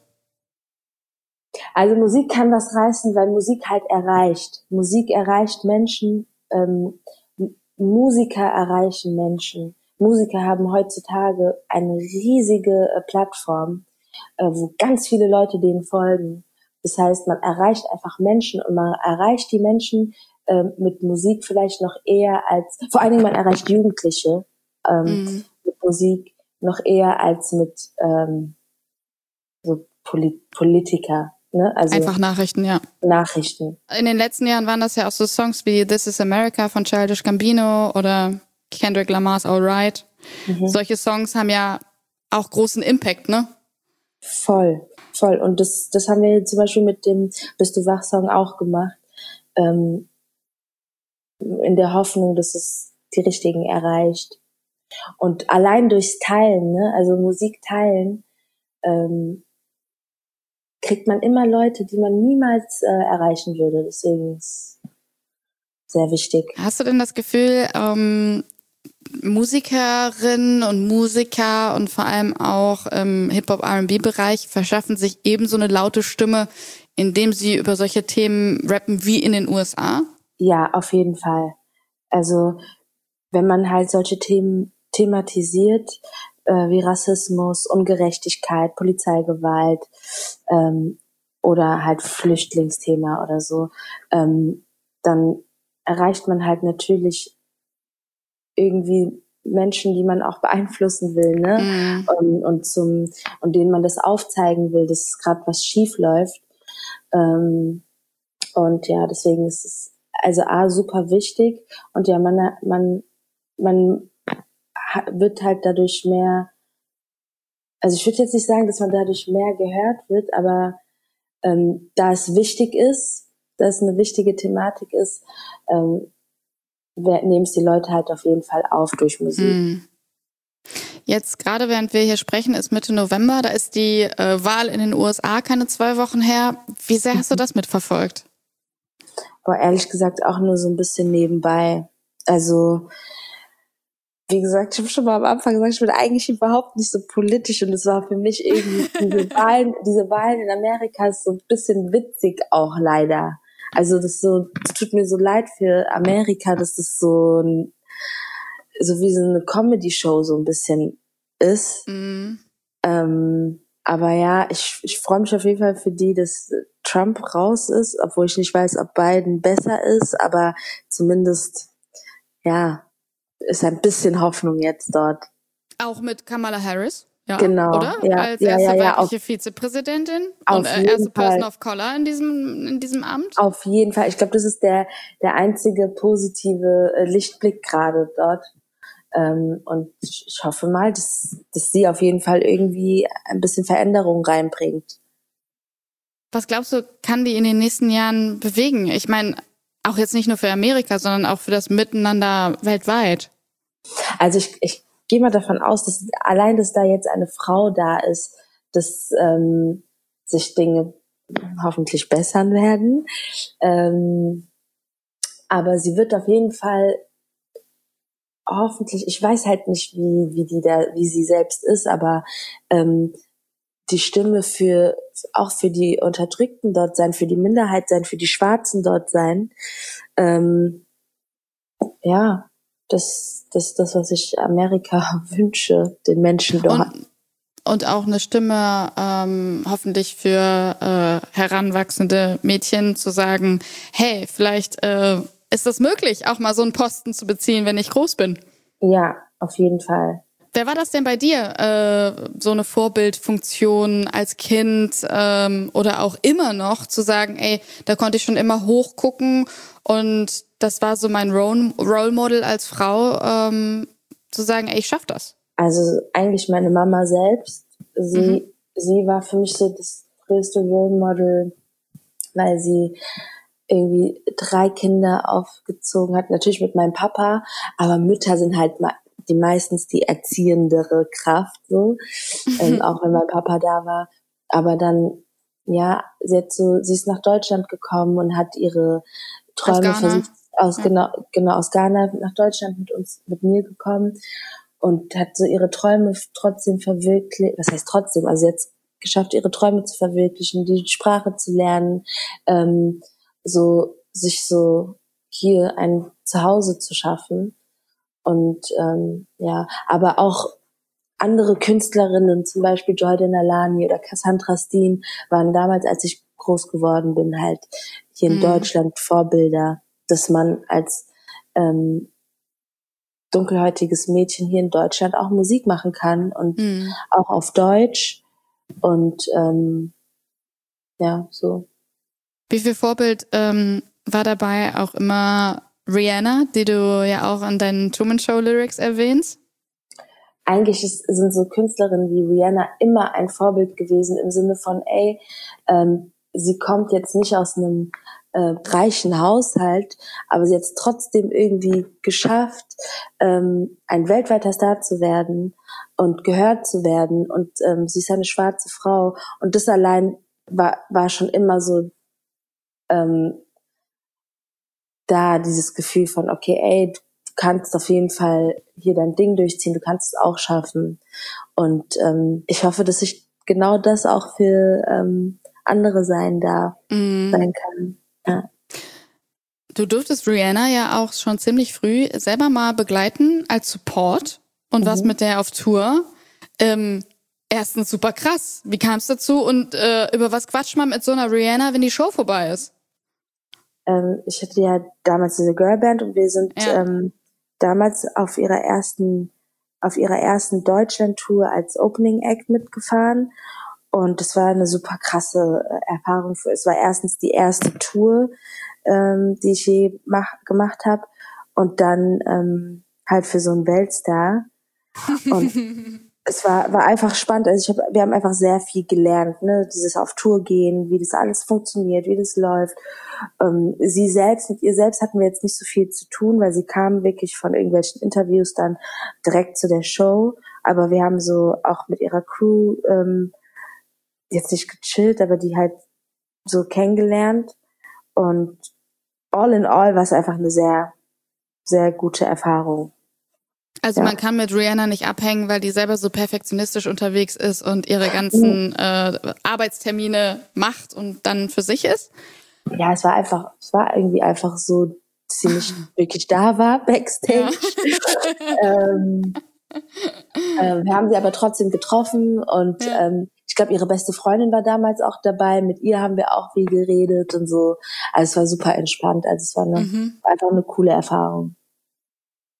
Also Musik kann was reißen, weil Musik halt erreicht. Musik erreicht Menschen, ähm, Musiker erreichen Menschen. Musiker haben heutzutage eine riesige äh, Plattform, äh, wo ganz viele Leute denen folgen. Das heißt, man erreicht einfach Menschen und man erreicht die Menschen äh, mit Musik vielleicht noch eher als, vor allen Dingen man erreicht Jugendliche ähm, mhm. mit Musik noch eher als mit ähm, so Polit- Politiker. Ne? Also einfach Nachrichten, ja. Nachrichten. In den letzten Jahren waren das ja auch so Songs wie This is America von Childish Gambino oder Kendrick Lamar's All Right. Mhm. Solche Songs haben ja auch großen Impact, ne? Voll, voll. Und das, das haben wir zum Beispiel mit dem Bist du wach-Song auch gemacht. Ähm, in der Hoffnung, dass es die Richtigen erreicht. Und allein durchs Teilen, ne, also Musik teilen, ähm, kriegt man immer Leute, die man niemals äh, erreichen würde. Deswegen ist es sehr wichtig. Hast du denn das Gefühl, ähm, Musikerinnen und Musiker und vor allem auch im Hip-Hop-R and B-Bereich verschaffen sich ebenso eine laute Stimme, indem sie über solche Themen rappen wie in den U S A? Ja, auf jeden Fall. Also wenn man halt solche Themen thematisiert, äh, wie Rassismus, Ungerechtigkeit, Polizeigewalt ähm, oder halt Flüchtlingsthema oder so, ähm, dann erreicht man halt natürlich irgendwie Menschen, die man auch beeinflussen will, ne? Mm. Und, und zum und denen man das aufzeigen will, dass gerade was schief läuft. Ähm, und ja, deswegen ist es also A, super wichtig und ja, man man man wird halt dadurch mehr, also ich würde jetzt nicht sagen, dass man dadurch mehr gehört wird, aber ähm, da es wichtig ist, da es eine wichtige Thematik ist, ähm, nehmen es die Leute halt auf jeden Fall auf durch Musik. Mm. Jetzt gerade während wir hier sprechen, ist Mitte November, da ist die äh, Wahl in den U S A keine zwei Wochen her. Wie sehr hast du das mitverfolgt? Boah, ehrlich gesagt auch nur so ein bisschen nebenbei. Also wie gesagt, ich habe schon mal am Anfang gesagt, ich bin eigentlich überhaupt nicht so politisch und es war für mich irgendwie diese Wahlen, diese Wahlen in Amerika ist so ein bisschen witzig auch leider. Also das so, das tut mir so leid für Amerika, dass das so ein, so wie so eine Comedy-Show so ein bisschen ist. Mm. Ähm, aber ja, ich, ich freue mich auf jeden Fall für die, dass Trump raus ist, obwohl ich nicht weiß, ob Biden besser ist, aber zumindest, ja, ist ein bisschen Hoffnung jetzt dort. Auch mit Kamala Harris? Ja, genau, oder? ja, Als ja, erste ja, ja, auf, weibliche Vizepräsidentin und auf äh, erste jeden Person Fall. of Color in diesem, in diesem Amt. Auf jeden Fall. Ich glaube, das ist der, der einzige positive äh, Lichtblick gerade dort. Ähm, und ich, ich hoffe mal, dass, dass sie auf jeden Fall irgendwie ein bisschen Veränderung reinbringt. Was glaubst du, kann die in den nächsten Jahren bewegen? Ich meine, auch jetzt nicht nur für Amerika, sondern auch für das Miteinander weltweit. Also ich, ich gehe mal davon aus, dass allein, dass da jetzt eine Frau da ist, dass ähm, sich Dinge hoffentlich bessern werden. Ähm, aber sie wird auf jeden Fall hoffentlich, ich weiß halt nicht, wie, wie die da, wie sie selbst ist, aber ähm, die Stimme für, auch für die Unterdrückten dort sein, für die Minderheit sein, für die Schwarzen dort sein. Ähm, ja, das, das ist das, was ich Amerika wünsche, den Menschen dort. Und, und auch eine Stimme ähm, hoffentlich für äh, heranwachsende Mädchen zu sagen, hey, vielleicht äh, ist das möglich, auch mal so einen Posten zu beziehen, wenn ich groß bin. Ja, auf jeden Fall. Wer war das denn bei dir? Äh, so eine Vorbildfunktion als Kind ähm, oder auch immer noch zu sagen, ey, da konnte ich schon immer hochgucken und das war so mein Role, Role Model als Frau, ähm, zu sagen, ey, ich schaff das. Also eigentlich meine Mama selbst. Sie, mhm. sie war für mich so das größte Role Model, weil sie irgendwie drei Kinder aufgezogen hat. Natürlich mit meinem Papa, aber Mütter sind halt mal die meistens die erziehendere Kraft, so, ähm, auch wenn mein Papa da war. Aber dann, ja, sie hat so, sie ist nach Deutschland gekommen und hat ihre Träume versucht, aus, ja. genau, genau, aus Ghana nach Deutschland mit uns, mit mir gekommen und hat so ihre Träume trotzdem verwirklicht, was heißt trotzdem, also jetzt geschafft, ihre Träume zu verwirklichen, die Sprache zu lernen, ähm, so, sich so hier ein Zuhause zu schaffen. Und ähm, ja, aber auch andere Künstlerinnen, zum Beispiel Jordan Alani oder Cassandra Steen, waren damals, als ich groß geworden bin, halt hier in mhm. Deutschland Vorbilder, dass man als ähm, dunkelhäutiges Mädchen hier in Deutschland auch Musik machen kann und mhm. auch auf Deutsch und ähm, ja, so. Wie viel Vorbild ähm, war dabei auch immer Rihanna, die du ja auch in deinen Truman Show Lyrics erwähnst? Eigentlich ist, sind so Künstlerinnen wie Rihanna immer ein Vorbild gewesen im Sinne von, ey, ähm, sie kommt jetzt nicht aus einem äh, reichen Haushalt, aber sie hat es trotzdem irgendwie geschafft, ähm, ein weltweiter Star zu werden und gehört zu werden und ähm, sie ist eine schwarze Frau und das allein war, war schon immer so ähm, da dieses Gefühl von, okay, ey, du kannst auf jeden Fall hier dein Ding durchziehen, du kannst es auch schaffen. Und ähm, ich hoffe, dass ich genau das auch für ähm, andere sein darf, mm. sein kann. Ja. Du durftest Rihanna ja auch schon ziemlich früh selber mal begleiten als Support und mhm. warst mit der auf Tour. Ähm, erstens super krass. Wie kam es dazu und äh, über was quatscht man mit so einer Rihanna, wenn die Show vorbei ist? Ähm, ich hatte ja damals diese Girlband und wir sind ja. ähm, damals auf ihrer ersten auf ihrer ersten Deutschland-Tour als Opening Act mitgefahren und das war eine super krasse Erfahrung. Für, es war erstens die erste Tour, ähm, die ich je mach, gemacht habe und dann ähm, halt für so einen Weltstar und es war war einfach spannend. Also ich hab, wir haben einfach sehr viel gelernt, ne, dieses auf Tour gehen, wie das alles funktioniert, wie das läuft. Ähm, sie selbst, mit ihr selbst hatten wir jetzt nicht so viel zu tun, weil sie kam wirklich von irgendwelchen Interviews dann direkt zu der Show. Aber wir haben so auch mit ihrer Crew ähm, jetzt nicht gechillt, aber die halt so kennengelernt. Und all in all war es einfach eine sehr, sehr gute Erfahrung. Also ja. Man kann mit Rihanna nicht abhängen, weil die selber so perfektionistisch unterwegs ist und ihre ganzen äh, Arbeitstermine macht und dann für sich ist? Ja, es war einfach, es war irgendwie einfach so, dass sie nicht wirklich da war, Backstage. Ja. ähm, äh, wir haben sie aber trotzdem getroffen und ja. ähm, ich glaube, ihre beste Freundin war damals auch dabei. Mit ihr haben wir auch viel geredet und so. Also es war super entspannt. Also es war eine, mhm. einfach eine coole Erfahrung.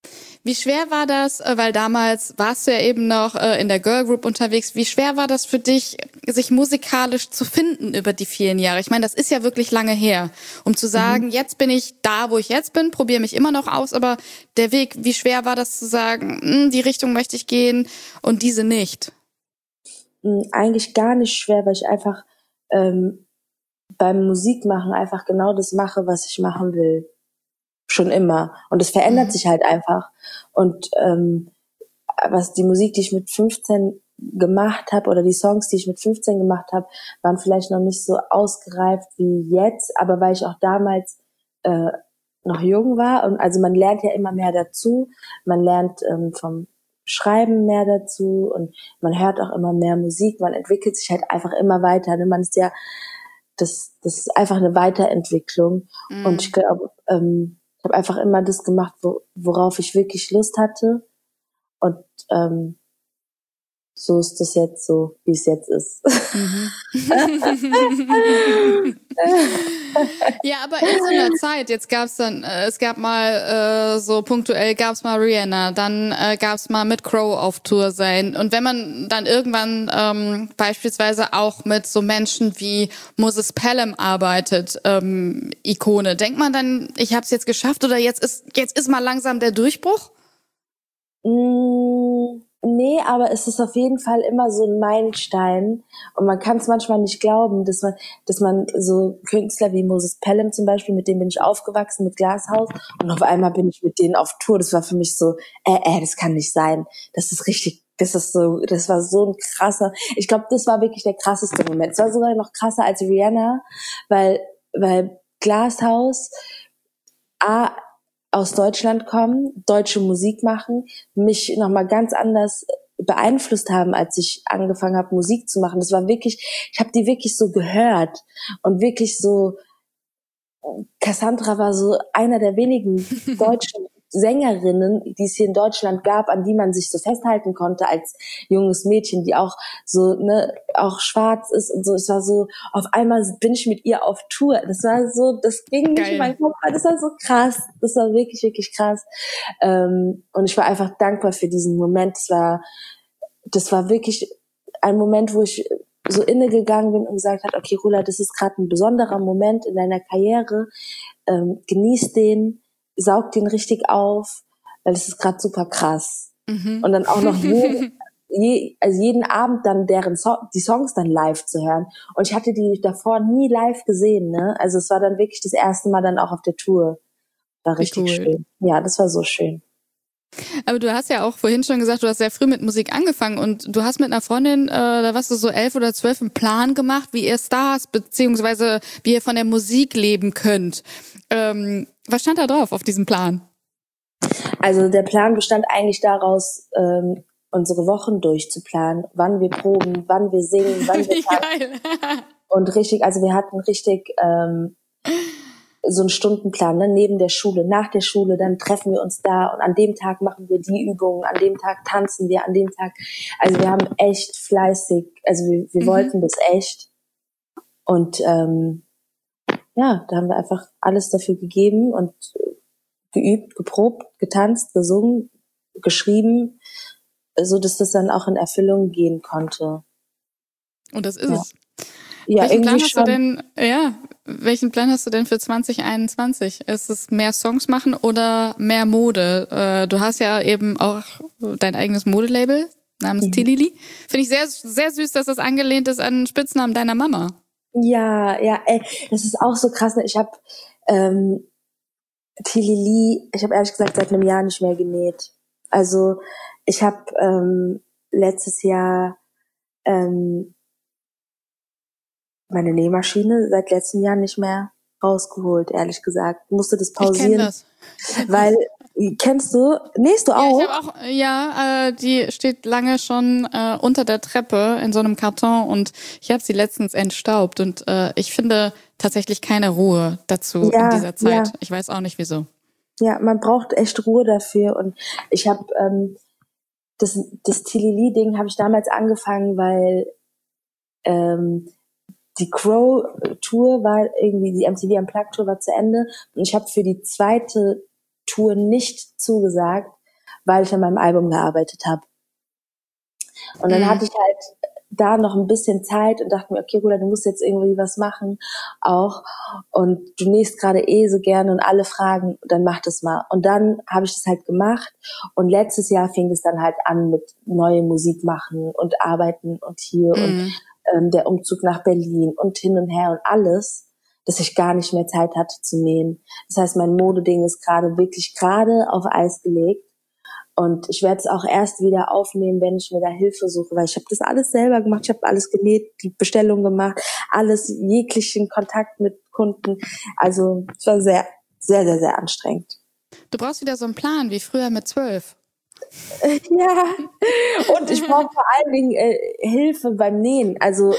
Wie schwer war das, äh, weil damals warst du ja eben noch äh, in der Girl Group unterwegs, wie schwer war das für dich, sich musikalisch zu finden über die vielen Jahre? Ich meine, das ist ja wirklich lange her, um zu sagen, mhm. jetzt bin ich da, wo ich jetzt bin, probiere mich immer noch aus, aber der Weg, wie schwer war das zu sagen, mh, die Richtung möchte ich gehen und diese nicht? Eigentlich gar nicht schwer, weil ich einfach ähm, beim Musikmachen einfach genau das mache, was ich machen will. Schon immer. Und es verändert mhm. sich halt einfach. Und ähm, was die Musik, die ich mit fünfzehn gemacht habe, oder die Songs, die ich mit fünfzehn gemacht habe, waren vielleicht noch nicht so ausgereift wie jetzt, aber weil ich auch damals äh, noch jung war. Und also man lernt ja immer mehr dazu. Man lernt ähm, vom Schreiben mehr dazu und man hört auch immer mehr Musik. Man entwickelt sich halt einfach immer weiter. Ne? Man ist ja, das, das ist einfach eine Weiterentwicklung. Mhm. Und ich glaube, ähm, ich habe einfach immer das gemacht, wo, worauf ich wirklich Lust hatte. Und ähm, so ist das jetzt so, wie es jetzt ist. Mhm. Ja, aber in so einer Zeit, jetzt gab's dann, äh, es gab mal äh, so punktuell gab's mal Rihanna, dann äh, gab's mal mit Crow auf Tour sein. Und wenn man dann irgendwann ähm, beispielsweise auch mit so Menschen wie Moses Pelham arbeitet, ähm, Ikone, denkt man dann, ich hab's jetzt geschafft oder jetzt ist jetzt ist mal langsam der Durchbruch? Mm. Nee, aber es ist auf jeden Fall immer so ein Meilenstein und man kann es manchmal nicht glauben, dass man, dass man so Künstler wie Moses Pelham zum Beispiel, mit dem bin ich aufgewachsen, mit Glashaus, und auf einmal bin ich mit denen auf Tour. Das war für mich so, äh, äh, das kann nicht sein. Das ist richtig, das ist so, das war so ein krasser, ich glaube, das war wirklich der krasseste Moment. Es war sogar noch krasser als Rihanna, weil, weil Glashaus, A, aus Deutschland kommen, deutsche Musik machen, mich nochmal ganz anders beeinflusst haben, als ich angefangen habe, Musik zu machen. Das war wirklich, ich habe die wirklich so gehört und wirklich so, Cassandra war so einer der wenigen deutschen Sängerinnen, die es hier in Deutschland gab, an die man sich so festhalten konnte als junges Mädchen, die auch so, ne, auch schwarz ist und so. Es war so, auf einmal bin ich mit ihr auf Tour. Das war so, das ging nicht in meinen Kopf, das war so krass. Das war wirklich, wirklich krass. Ähm, und ich war einfach dankbar für diesen Moment. Das war, das war wirklich ein Moment, wo ich so innegegangen bin und gesagt hat, okay, Rula, das ist gerade ein besonderer Moment in deiner Karriere. Ähm, genieß den, saug den richtig auf, weil es ist gerade super krass. Mhm. Und dann auch noch jeden, je, also jeden Abend dann deren so- die Songs dann live zu hören. Und ich hatte die davor nie live gesehen, ne? Also es war dann wirklich das erste Mal dann auch auf der Tour. War richtig cool. Schön. Ja, das war so schön. Aber du hast ja auch vorhin schon gesagt, du hast sehr früh mit Musik angefangen und du hast mit einer Freundin, äh, da warst du so elf oder zwölf, einen Plan gemacht, wie ihr Stars, beziehungsweise wie ihr von der Musik leben könnt. Ähm, was stand da drauf auf diesem Plan? Also der Plan bestand eigentlich daraus, ähm, unsere Wochen durchzuplanen, wann wir proben, wann wir singen, wann wir tanzen. Und richtig, also wir hatten richtig ähm, so einen Stundenplan, ne, neben der Schule, nach der Schule, dann treffen wir uns da und an dem Tag machen wir die Übungen, an dem Tag tanzen wir, an dem Tag, also wir haben echt fleißig, also wir, wir mhm. wollten das echt und ähm, ja, da haben wir einfach alles dafür gegeben und geübt, geprobt, getanzt, gesungen, geschrieben, so dass das dann auch in Erfüllung gehen konnte. Und das ist ja. es. Ja, welchen Plan hast schon. du denn, ja, welchen Plan hast du denn für zwanzig einundzwanzig? Ist es mehr Songs machen oder mehr Mode? Du hast ja eben auch dein eigenes Modelabel namens mhm. Tilili. Finde ich sehr, sehr süß, dass das angelehnt ist an den Spitznamen deiner Mama. Ja, ja, ey, das ist auch so krass. Ich habe ähm, Tilili, ich habe ehrlich gesagt seit einem Jahr nicht mehr genäht. Also ich habe ähm, letztes Jahr ähm, meine Nähmaschine seit letztem Jahr nicht mehr rausgeholt, ehrlich gesagt. Musste das pausieren. Ich kenn das. Weil, kennst du? Nähst du auch? Ja, ich hab auch, ja, äh, die steht lange schon äh, unter der Treppe in so einem Karton und ich habe sie letztens entstaubt und äh, ich finde tatsächlich keine Ruhe dazu ja, in dieser Zeit. Ja. Ich weiß auch nicht wieso. Ja, man braucht echt Ruhe dafür und ich habe ähm, das, das Tilili-Ding habe ich damals angefangen, weil ähm, die Crow-Tour war irgendwie, die M T V Unplugged-Tour war zu Ende und ich habe für die zweite Tour nicht zugesagt, weil ich an meinem Album gearbeitet habe. Und dann mhm. hatte ich halt da noch ein bisschen Zeit und dachte mir, okay, Rola, du musst jetzt irgendwie was machen auch und du nähst gerade eh so gerne und alle fragen, dann mach das mal. Und dann habe ich das halt gemacht und letztes Jahr fing es dann halt an mit neue Musik machen und arbeiten und hier mhm. und ähm, der Umzug nach Berlin und hin und her und alles, dass ich gar nicht mehr Zeit hatte zu nähen. Das heißt, mein Modeding ist gerade wirklich gerade auf Eis gelegt. Und ich werde es auch erst wieder aufnehmen, wenn ich mir da Hilfe suche, weil ich habe das alles selber gemacht, ich habe alles genäht, die Bestellung gemacht, alles, jeglichen Kontakt mit Kunden. Also es war sehr, sehr, sehr, sehr anstrengend. Du brauchst wieder so einen Plan, wie früher mit zwölf. Ja, und ich brauche vor allen Dingen äh, Hilfe beim Nähen. Also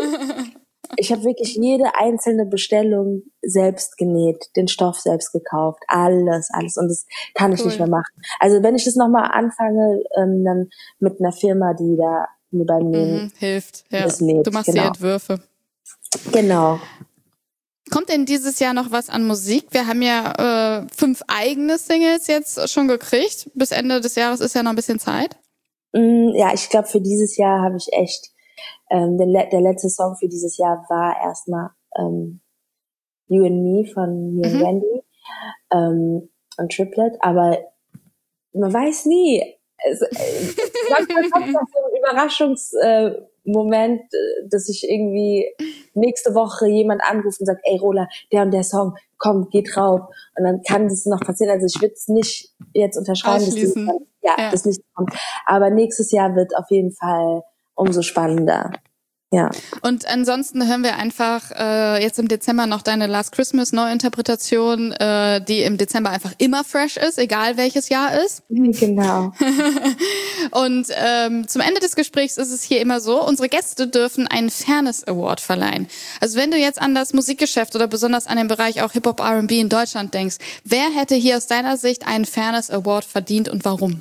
ich habe wirklich jede einzelne Bestellung selbst genäht, den Stoff selbst gekauft, alles, alles. Und das kann ich cool. nicht mehr machen. Also wenn ich das nochmal anfange, ähm, dann mit einer Firma, die da mir beim Nähen mhm, hilft. Ja. Das näht. Du machst genau. die Entwürfe. Genau. Kommt denn dieses Jahr noch was an Musik? Wir haben ja äh, fünf eigene Singles jetzt schon gekriegt. Bis Ende des Jahres ist ja noch ein bisschen Zeit. Mm, ja, ich glaube, für dieses Jahr habe ich echt Ähm, der, der letzte Song für dieses Jahr war erstmal ähm, You and Me von mir und mhm. Wendy ähm, und Triplet, aber man weiß nie. Es, äh, manchmal kommt noch so ein Überraschungsmoment, äh, dass ich irgendwie nächste Woche jemand anruft und sagt, ey Rola, der und der Song, komm, geh drauf. Und dann kann das noch passieren. Also ich würde es nicht jetzt unterschreiben, dass das, ja, ja. das nicht kommt. Aber nächstes Jahr wird auf jeden Fall umso spannender. Ja. Und ansonsten hören wir einfach äh, jetzt im Dezember noch deine Last Christmas Neuinterpretation, äh, die im Dezember einfach immer fresh ist, egal welches Jahr ist. Genau. Und ähm, zum Ende des Gesprächs ist es hier immer so, unsere Gäste dürfen einen Fairness Award verleihen. Also wenn du jetzt an das Musikgeschäft oder besonders an den Bereich auch Hip-Hop R und B in Deutschland denkst, wer hätte hier aus deiner Sicht einen Fairness Award verdient und warum?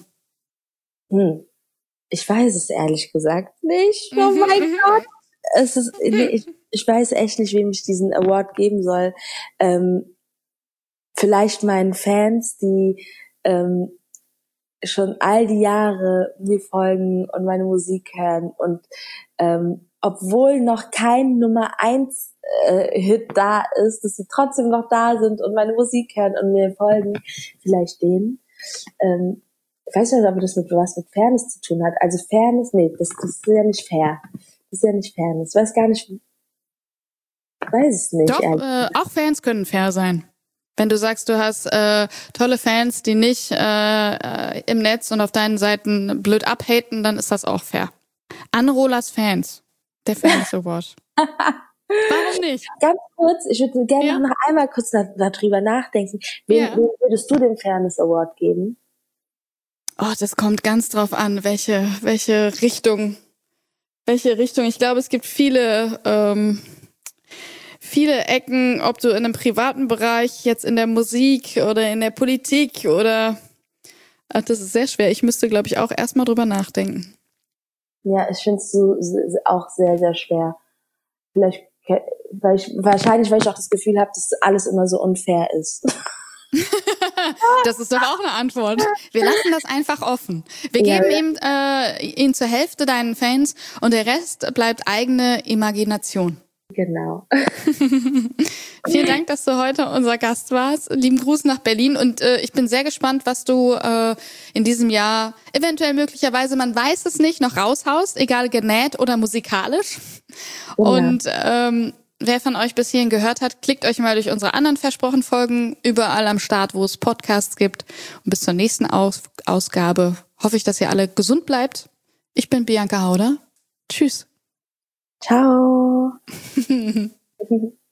Hm. Ich weiß es ehrlich gesagt nicht. Oh mein Gott. Es ist, nee, ich, ich weiß echt nicht, wem ich diesen Award geben soll. Ähm, vielleicht meinen Fans, die ähm, schon all die Jahre mir folgen und meine Musik hören und ähm, obwohl noch kein Nummer eins äh, Hit da ist, dass sie trotzdem noch da sind und meine Musik hören und mir folgen. Vielleicht denen. Ähm, Ich weiß nicht, ob das mit was mit Fairness zu tun hat. Also Fairness, nee, das, das ist ja nicht fair. Das ist ja nicht Fairness. Ich weiß gar nicht, ich weiß es nicht. Doch, äh, auch Fans können fair sein. Wenn du sagst, du hast äh, tolle Fans, die nicht äh, im Netz und auf deinen Seiten blöd abhaten, dann ist das auch fair. An Rolas Fans, der Fairness Award. Warum nicht? Ganz kurz, ich würde gerne ja. noch einmal kurz darüber nachdenken. Wem, ja. wem würdest du den Fairness Award geben? Oh, das kommt ganz drauf an, welche welche Richtung, welche Richtung. Ich glaube, es gibt viele ähm, viele Ecken, ob du in einem privaten Bereich, jetzt in der Musik oder in der Politik oder ach, das ist sehr schwer. Ich müsste, glaube ich, auch erstmal drüber nachdenken. Ja, ich finde es so, auch sehr, sehr schwer. Vielleicht, weil ich, wahrscheinlich, weil ich auch das Gefühl habe, dass alles immer so unfair ist. Das ist doch auch eine Antwort. Wir lassen das einfach offen. Wir ja, geben ja. ihm äh, ihn zur Hälfte deinen Fans und der Rest bleibt eigene Imagination. Genau. Vielen Dank, dass du heute unser Gast warst. Lieben Gruß nach Berlin und äh, ich bin sehr gespannt, was du äh, in diesem Jahr eventuell möglicherweise, man weiß es nicht, noch raushaust, egal genäht oder musikalisch. Genau. Und ähm, wer von euch bis hierhin gehört hat, klickt euch mal durch unsere anderen Versprochen-Folgen überall am Start, wo es Podcasts gibt. Und bis zur nächsten Aus- Ausgabe hoffe ich, dass ihr alle gesund bleibt. Ich bin Bianca Hauder. Tschüss. Ciao.